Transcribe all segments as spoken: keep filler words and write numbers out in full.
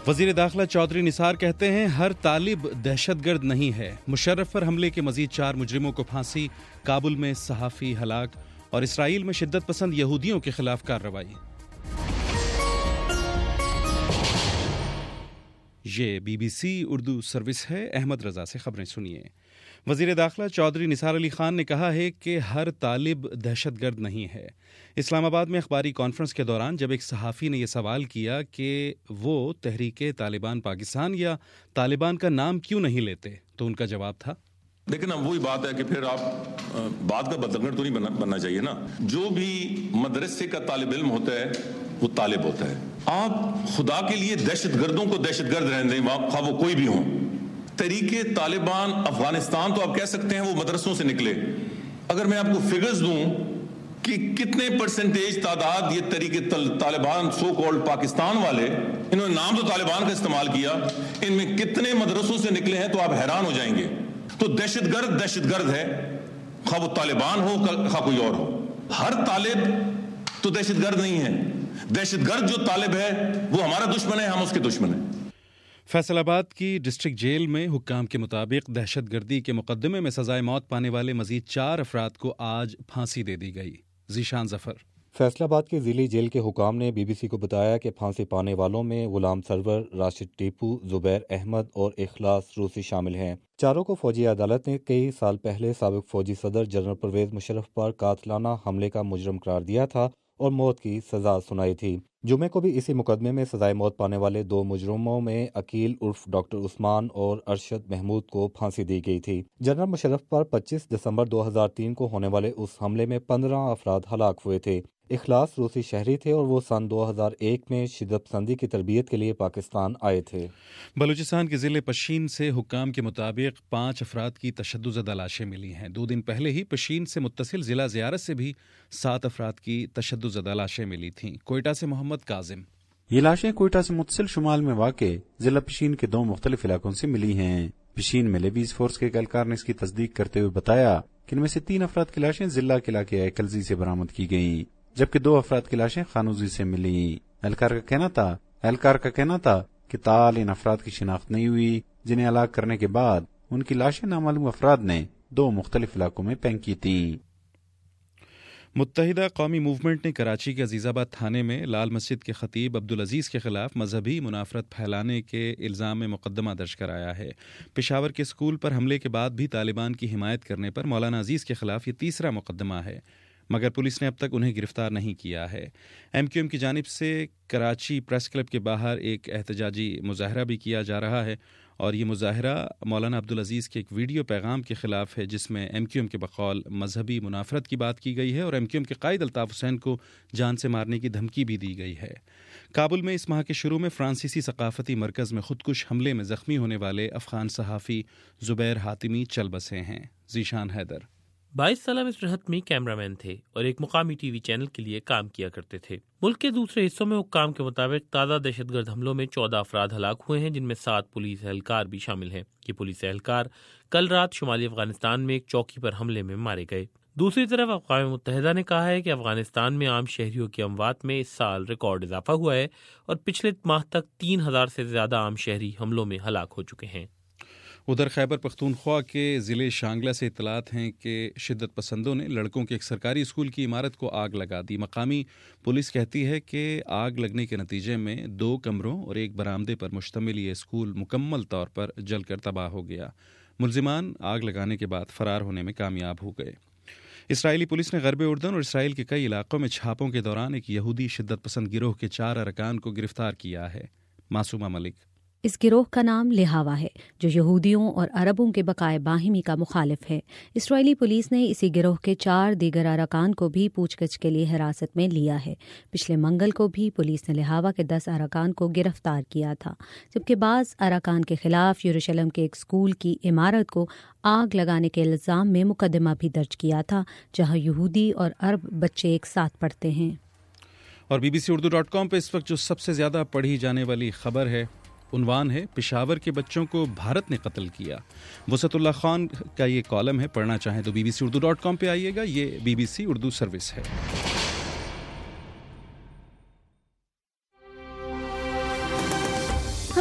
وزیر داخلہ چودھری نثار کہتے ہیں ہر طالب دہشت گرد نہیں ہے. مشرف پر حملے کے مزید چار مجرموں کو پھانسی. کابل میں صحافی ہلاک. اور اسرائیل میں شدت پسند یہودیوں کے خلاف کارروائی. یہ B B C Urdu service ہے. احمد رضا سے خبریں سنیے. وزیر داخلہ چودھری نثار علی خان نے کہا ہے کہ ہر طالب دہشت گرد نہیں ہے. اسلام آباد میں اخباری کانفرنس کے دوران جب ایک صحافی نے یہ سوال کیا کہ وہ تحریک طالبان پاکستان یا طالبان کا نام کیوں نہیں لیتے تو ان کا جواب تھا، لیکن اب وہی بات ہے کہ پھر آپ بات کا بدلگر تو نہیں بننا چاہیے نا. جو بھی مدرسے کا طالب علم ہوتا ہے وہ طالب ہوتا ہے. آپ خدا کے لیے دہشت گردوں کو دہشت گرد رہنے دیں، خواہ وہ کوئی بھی ہوں. تحریک طالبان افغانستان تو آپ کہہ سکتے ہیں وہ مدرسوں سے نکلے. اگر میں آپ کو فگرز دوں کہ کتنے پرسنٹیج تعداد یہ تحریک طالبان سو کالڈ پاکستان والے، انہوں نے نام تو طالبان کا استعمال کیا، ان میں کتنے مدرسوں سے نکلے ہیں تو آپ حیران ہو جائیں گے. تو دہشت گرد دہشت گرد ہے، خواہ وہ طالبان ہو خواہ کوئی اور ہو. ہر طالب تو دہشت گرد نہیں ہے. دہشت گرد جو طالب ہے وہ ہمارا دشمن ہے، ہم اس کے دشمن ہیں. فیصل آباد کی ڈسٹرکٹ جیل میں حکام کے مطابق دہشت گردی کے مقدمے میں سزائے موت پانے والے مزید چار افراد کو آج پھانسی دے دی گئی. ذیشان ظفر. فیصل آباد کی ضلعی جیل کے حکام نے بی بی سی کو بتایا کہ پھانسی پانے والوں میں غلام سرور، راشد ٹیپو، زبیر احمد اور اخلاص روسی شامل ہیں. چاروں کو فوجی عدالت نے کئی سال پہلے سابق فوجی صدر جنرل پرویز مشرف پر قاتلانہ حملے کا مجرم قرار دیا تھا اور موت کی سزا سنائی تھی. جمعے کو بھی اسی مقدمے میں سزائے موت پانے والے دو مجرموں میں عقیل عرف ڈاکٹر عثمان اور ارشد محمود کو پھانسی دی گئی تھی. جنرل مشرف پر پچیس دسمبر دو ہزار تین کو ہونے والے اس حملے میں پندرہ افراد ہلاک ہوئے تھے. اخلاص روسی شہری تھے اور وہ سن دو ہزار ایک میں شدت پسندی کی تربیت کے لیے پاکستان آئے تھے. بلوچستان کے ضلع پشین سے حکام کے مطابق پانچ افراد کی تشدد زدہ لاشیں ملی ہیں. دو دن پہلے ہی پشین سے متصل ضلع زیارت سے بھی سات افراد کی تشدد زدہ لاشیں ملی تھیں. کوئٹہ سے محمد کاظم. یہ لاشیں کوئٹہ سے متصل شمال میں واقع ضلع پشین کے دو مختلف علاقوں سے ملی ہیں. پشین میں لیبیز فورس کے اہلکار نے اس کی تصدیق کرتے ہوئے بتایا کہ ان میں سے تین افراد کی لاشیں ضلع کے علاقے ایکلزی سے برآمد کی گئیں، جبکہ دو افراد کی لاشیں خانوزی سے ملیں. اہلکار کا کہنا تھا اہلکار کا کہنا تھا کہ تال ان افراد کی شناخت نہیں ہوئی جنہیں ہلاک کرنے کے بعد ان کی لاشیں نامعلوم افراد نے دو مختلف علاقوں میں پھینکی تھیں. متحدہ قومی موومنٹ نے کراچی کے عزیز آباد تھانے میں لال مسجد کے خطیب عبدالعزیز کے خلاف مذہبی منافرت پھیلانے کے الزام میں مقدمہ درج کرایا ہے. پشاور کے اسکول پر حملے کے بعد بھی طالبان کی حمایت کرنے پر مولانا عزیز کے خلاف یہ تیسرا مقدمہ ہے، مگر پولیس نے اب تک انہیں گرفتار نہیں کیا ہے. ایم کیو ایم کی جانب سے کراچی پریس کلب کے باہر ایک احتجاجی مظاہرہ بھی کیا جا رہا ہے اور یہ مظاہرہ مولانا عبدالعزیز کے ایک ویڈیو پیغام کے خلاف ہے جس میں ایم کیو ایم کے بقول مذہبی منافرت کی بات کی گئی ہے اور ایم کیو ایم کے قائد الطاف حسین کو جان سے مارنے کی دھمکی بھی دی گئی ہے. کابل میں اس ماہ کے شروع میں فرانسیسی ثقافتی مرکز میں خودکش حملے میں زخمی ہونے والے افغان صحافی زبیر حاتمی چل بسے ہیں. ذیشان حیدر. بائیس سالہ مسٹر حتمی کیمرہ مین تھے اور ایک مقامی ٹی وی چینل کے لیے کام کیا کرتے تھے. ملک کے دوسرے حصوں میں حکام کے مطابق تازہ دہشت گرد حملوں میں چودہ افراد ہلاک ہوئے ہیں، جن میں سات پولیس اہلکار بھی شامل ہیں. یہ پولیس اہلکار کل رات شمالی افغانستان میں ایک چوکی پر حملے میں مارے گئے. دوسری طرف اقوام متحدہ نے کہا ہے کہ افغانستان میں عام شہریوں کی اموات میں اس سال ریکارڈ اضافہ ہوا ہے اور پچھلے ماہ تک تین ہزار سے زیادہ عام شہری حملوں میں ہلاک ہو چکے ہیں. ادھر خیبر پختونخوا کے ضلع شانگلہ سے اطلاعات ہیں کہ شدت پسندوں نے لڑکوں کے ایک سرکاری اسکول کی عمارت کو آگ لگا دی. مقامی پولیس کہتی ہے کہ آگ لگنے کے نتیجے میں دو کمروں اور ایک برآمدے پر مشتمل یہ اسکول مکمل طور پر جل کر تباہ ہو گیا. ملزمان آگ لگانے کے بعد فرار ہونے میں کامیاب ہو گئے. اسرائیلی پولیس نے غرب اردن اور اسرائیل کے کئی علاقوں میں چھاپوں کے دوران ایک یہودی شدت پسند گروہ کے چار ارکان کو گرفتار کیا ہے. معصومہ ملک. اس گروہ کا نام لہاوا ہے جو یہودیوں اور عربوں کے بقائے باہمی کا مخالف ہے. اسرائیلی پولیس نے اسی گروہ کے چار دیگر ارکان کو بھی پوچھ گچھ کے لیے حراست میں لیا ہے. پچھلے منگل کو بھی پولیس نے لہاوا کے دس ارکان کو گرفتار کیا تھا، جبکہ بعض ارکان کے خلاف یروشلم کے ایک اسکول کی عمارت کو آگ لگانے کے الزام میں مقدمہ بھی درج کیا تھا، جہاں یہودی اور عرب بچے ایک ساتھ پڑھتے ہیں. اور B B C Urdu dot com پہ اس وقت جو سب سے زیادہ پڑھی جانے والی خبر ہے، عنوان ہے پشاور کے بچوں کو بھارت نے قتل کیا. وسعت اللہ خان کا یہ کالم ہے، پڑھنا چاہیں تو B B C Urdu dot com پہ آئیے گا. یہ B B C Urdu service ہے.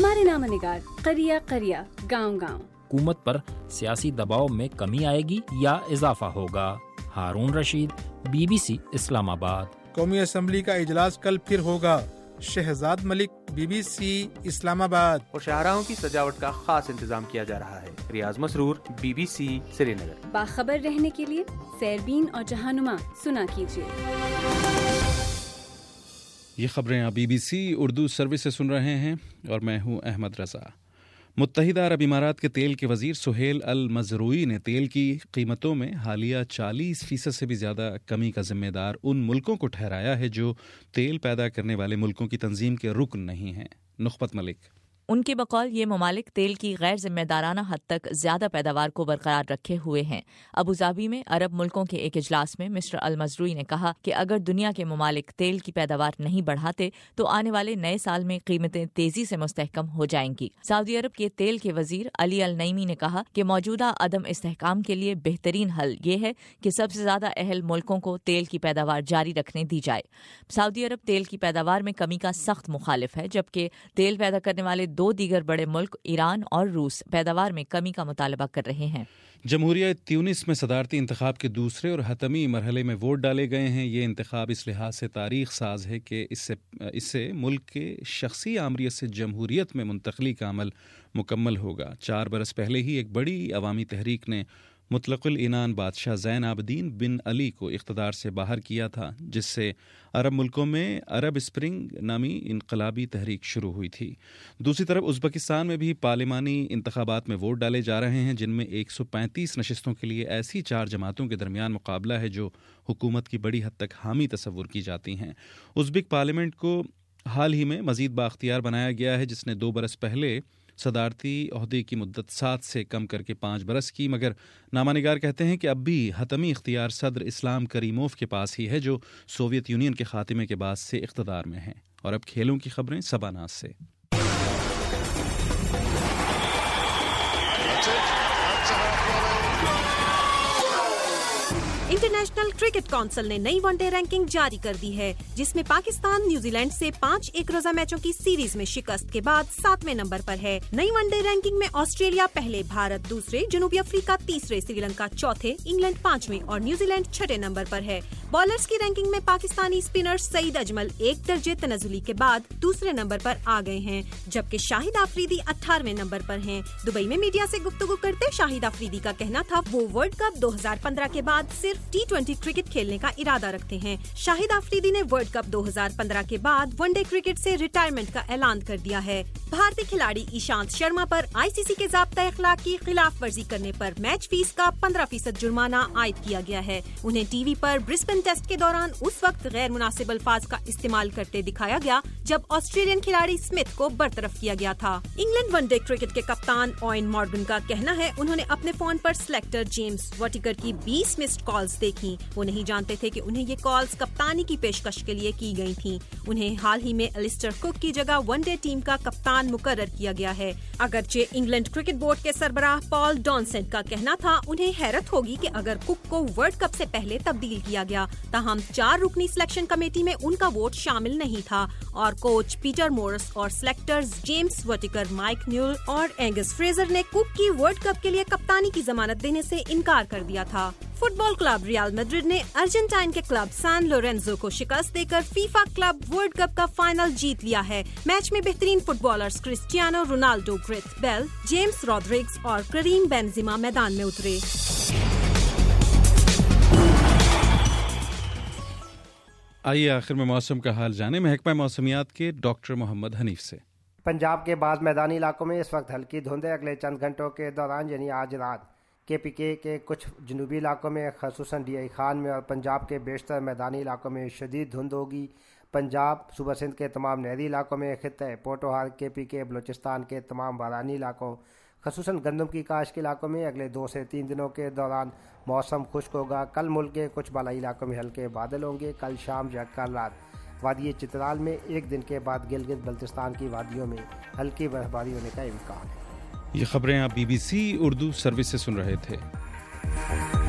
हमारे नामनिगार करिया करिया गांव गांव। हुकूमत पर सियासी दबाव में कमी आएगी या इजाफा होगा? हारून रशीद, बीबीसी इस्लामाबाद। कौमी असम्बली का इजलास कल फिर होगा। शहजाद मलिक, बीबीसी इस्लामाबाद। और शाहराहों की सजावट का खास इंतजाम किया जा रहा है। रियाज मसरूर, बीबीसी श्रीनगर। बाखबर रहने के लिए सैरबीन और जहानुमा सुना कीजिए। ये खबरें आप बीबीसी उर्दू सर्विस से सुन रहे हैं और मैं हूं अहमद रजा। मुत्तहिदा अरब इमारात के तेल के वजीर सुहेल अल मजरूई ने तेल की कीमतों में हालिया चालीस फीसद से भी ज़्यादा कमी का जिम्मेदार उन मुल्कों को ठहराया है जो तेल पैदा करने वाले मुल्कों की तंजीम के रुकन नहीं हैं। नुखबत मलिक। उनके बकौल ये ममालिक तेल की गैर जिम्मेदाराना हद तक ज्यादा पैदावार को बरकरार रखे हुए हैं। अबूधाबी में अरब मुल्कों के एक इजलास में मिस्टर अल मजरूई ने कहा कि अगर दुनिया के ममालिक तेल की पैदावार नहीं बढ़ाते तो आने वाले नए साल में कीमतें तेजी से मुस्तहकम हो जाएंगी। सऊदी अरब के तेल के वजीर अली अल नईमी ने कहा कि मौजूदा अदम इस्तेहकाम के लिए बेहतरीन हल ये है कि सबसे ज्यादा अहल मुल्कों को तेल की पैदावार जारी रखने दी जाए। सऊदी अरब तेल की पैदावार में कमी का सख्त मुखालिफ है, जबकि तेल पैदा करने वाले दो दीगर बड़े मुल्क ईरान और रूस पैदावार में कमी का मुतालबा कर रहे हैं। जमहूरिया ट्यूनिस में सदारती इंतखाब के दूसरे और हतमी मरहले में वोट डाले गए हैं। ये इंतखाब इस लिहाज से तारीख साज है कि इससे इससे मुल्क के शख्सी आमरीत से जमहूरियत में मुंतकली का अमल मुकम्मल होगा। चार बरस पहले ही एक बड़ी अवामी तहरीक ने मुतलक़िल इनान बादशाह ज़ैन आबदीन बिन अली को इक़्तिदार से बाहर किया था, जिससे अरब मुल्कों में अरब स्प्रिंग नामी इनकलाबी तहरीक शुरू हुई थी। दूसरी तरफ उज़्बेकिस्तान में भी पार्लिमानी इंतखाबात में वोट डाले जा रहे हैं, जिनमें एक सौ पैंतीस नशिस्तों के लिए ऐसी चार जमातों के दरमियान मुकाबला है जो हुकूमत की बड़ी हद तक हामी तसव्वुर की जाती हैं। उज़्बेक पार्लियामेंट को हाल ही में मज़ीद बाख्तियार बनाया गया है, जिसने दो बरस पहले सदारती ओहदे की मुद्दत सात से कम करके पाँच बरस की, मगर नामानिगार कहते हैं कि अब भी हतमी इख्तियार सदर इस्लाम करीमोव के पास ही है, जो सोवियत यूनियन के खात्मे के बाद से इख्तिदार में हैं। और अब खेलों की खबरें सबानाज से। इंटरनेशनल क्रिकेट काउंसिल ने नई वनडे रैंकिंग जारी कर दी है, जिसमें पाकिस्तान न्यूजीलैंड से पाँच एक रोजा मैचों की सीरीज में शिकस्त के बाद सातवें नंबर पर है। नई वनडे रैंकिंग में ऑस्ट्रेलिया पहले, भारत दूसरे, जनूबी अफ्रीका तीसरे, श्रीलंका चौथे, इंग्लैंड पांचवें और न्यूजीलैंड छठे नंबर पर है। बॉलर्स की रैंकिंग में पाकिस्तानी स्पिनर सईद अजमल एक दर्जे तनजुली के बाद दूसरे नंबर पर आ गए हैं, जबकि शाहिद आफरीदी अठारहवें नंबर पर हैं। दुबई में मीडिया से गुफ्तगू करते शाहिद आफरीदी का कहना था वो वर्ल्ड कप दो हजार पंद्रह के बाद सिर्फ टी ट्वेंटी क्रिकेट खेलने का इरादा रखते हैं। शाहिद आफरीदी ने वर्ल्ड कप दो हजार पंद्रह के बाद वनडे क्रिकेट से रिटायरमेंट का ऐलान कर दिया है। भारतीय खिलाड़ी ईशांत शर्मा पर आईसीसी के ज़ाब्ता अखलाक की खिलाफ वर्जी करने पर मैच फीस का पंद्रह फीसद जुर्माना आयद किया गया है। उन्हें टीवी पर ब्रिस्बेन टेस्ट के दौरान उस वक्त गैर मुनासिब अल्फाज का इस्तेमाल करते दिखाया गया जब ऑस्ट्रेलियन खिलाड़ी स्मिथ को बरतरफ किया गया था। इंग्लैंड वनडे क्रिकेट के कप्तान ओवेन मॉर्गन का कहना है उन्होंने अपने फोन पर सिलेक्टर जेम्स वॉटिकर की बीस मिस्ड कॉल्स देखी। वो नहीं जानते थे कि उन्हें ये कॉल्स कप्तानी की पेशकश के लिए की गई थी। उन्हें हाल ही में एलिस्टर कुक की जगह वनडे टीम का कप्तान मुकर्रर किया गया है। अगरचे इंग्लैंड क्रिकेट बोर्ड के सरबराह पॉल डॉनसेंट का कहना था उन्हें हैरत होगी कि अगर कुक को वर्ल्ड कप से पहले तब्दील किया गया, ताहम चार रुकनी सिलेक्शन कमेटी में उनका वोट शामिल नहीं था और कोच पीटर मोरिस और selectors James Whitaker, Mike Newell और एंगस फ्रेजर ने कुक की वर्ल्ड कप के लिए कप्तानी की जमानत देने से इनकार कर दिया था। फुटबॉल क्लब रियल मैड्रिड ने अर्जेंटाइन के क्लब सैन लोरेंजो को शिकस्त देकर फीफा क्लब वर्ल्ड कप का फाइनल जीत लिया है। मैच में बेहतरीन footballers Cristiano Ronaldo, Gareth Bale, James Rodriguez और करीम बेंजेमा मैदान में उतरे। आइए आखिर में मौसम का हाल जाने महकमा मौसमियात के डॉक्टर मोहम्मद हनीफ से। पंजाब के बाद मैदानी इलाकों में इस वक्त हल्की धुंध है। अगले चंद घंटों के दौरान यानी आज रात के पी के के कुछ जनूबी इलाकों में खसूसन डी आई खान में और पंजाब के बेशतर मैदानी इलाकों में शदीद धुंध होगी। पंजाब, सूबा सिंध के तमाम नहरी इलाकों में, खित्ते पोटोहार, के पी के, बलूचिस्तान के तमाम बारानी इलाकों, खसूसन गंदम की काश के इलाकों में अगले दो से तीन दिनों के दौरान मौसम खुश्क होगा। कल मुल्क के कुछ बालाई इलाकों में हल्के बादल होंगे। कल शाम या कल रात वादी चित्राल में, एक दिन के बाद गिलगित बल्तिस्तान की वादियों में हल्की बर्फबारी होने का इम्कान है। ये खबरें आप बीबीसी उर्दू सर्विस से सुन रहे थे।